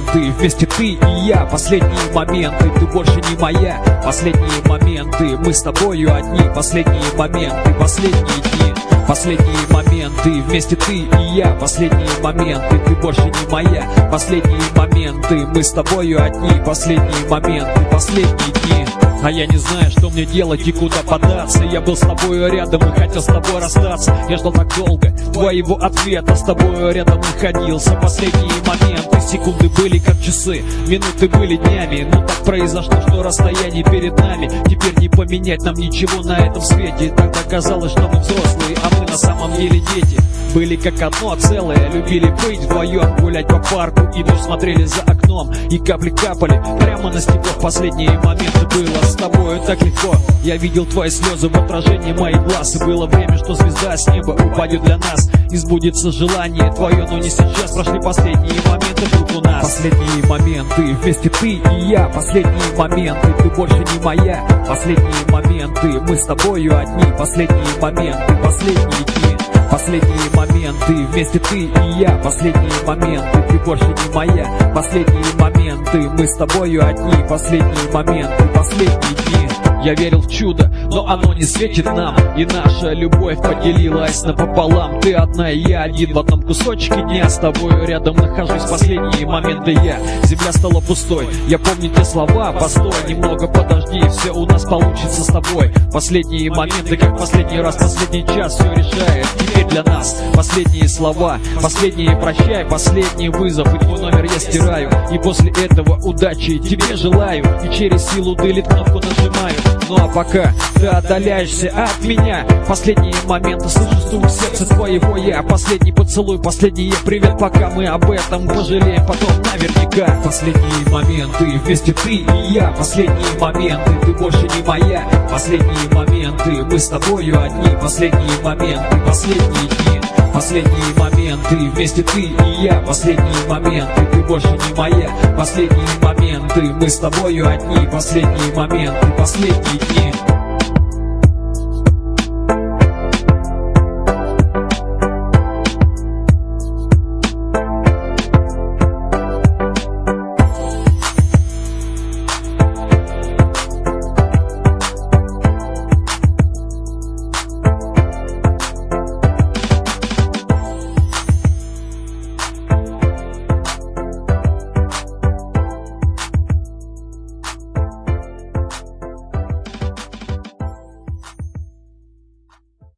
моменты, вместе ты и я. Последние моменты, ты больше не моя. Последние моменты, мы с тобою одни. Последние моменты, последние дни. Последние моменты, вместе ты и я. Последние моменты, ты больше не моя. Последние моменты, мы с тобою одни. Последние моменты, последние дни. А я не знаю, что мне делать и куда податься. Я был с тобою рядом и хотел с тобой расстаться. Я ждал так долго твоего ответа, с тобою рядом находился. Последние моменты, секунды были как часы, минуты были днями. Но так произошло, что расстояние перед нами. Теперь не поменять нам ничего на этом свете. Тогда казалось, что мы взрослые, а мы на самом деле дети. Были как одно целое, любили быть вдвоем, гулять по парку и дождь смотрели за окном. И капли капали прямо на стекло. В последние моменты было с тобою так легко. Я видел твои слезы в отражении моих глаз. И было время, что звезда с неба упадет для нас. И сбудется желание твое, но не сейчас. Прошли последние моменты вдруг у нас. Последние моменты, вместе ты и я. Последние моменты, ты больше не моя. Последние моменты, мы с тобою одни. Последние моменты, последние дни. Последние моменты, вместе ты и я. Последние моменты, ты больше не моя. Последние моменты, мы с тобою одни. Последние моменты, последние дни. Я верил в чудо, но оно не светит нам. И наша любовь поделилась напополам. Ты одна и я один в одном кусочке дня. С тобою рядом нахожусь, последние моменты я. Земля стала пустой, я помню те слова. Постой, немного подожди, все у нас получится с тобой. Последние моменты, как последний раз, последний час все решает теперь для нас. Последние слова, последние прощай, последний вызов, и твой номер я стираю. И после этого удачи тебе желаю. И через силу делит кнопку нажимаю. Ну а пока ты отдаляешься от меня, последние моменты слышу стук сердца твоего я. Последний поцелуй, последний привет, пока мы об этом пожалеем потом наверняка. Последние моменты, вместе ты и я. Последние моменты, ты больше не моя. Последние моменты, мы с тобою одни. Последние моменты, последние дни. Последние моменты, вместе ты и я. Последние моменты, ты больше не моя. Последние моменты, мы с тобою одни. Последние моменты, последние дни.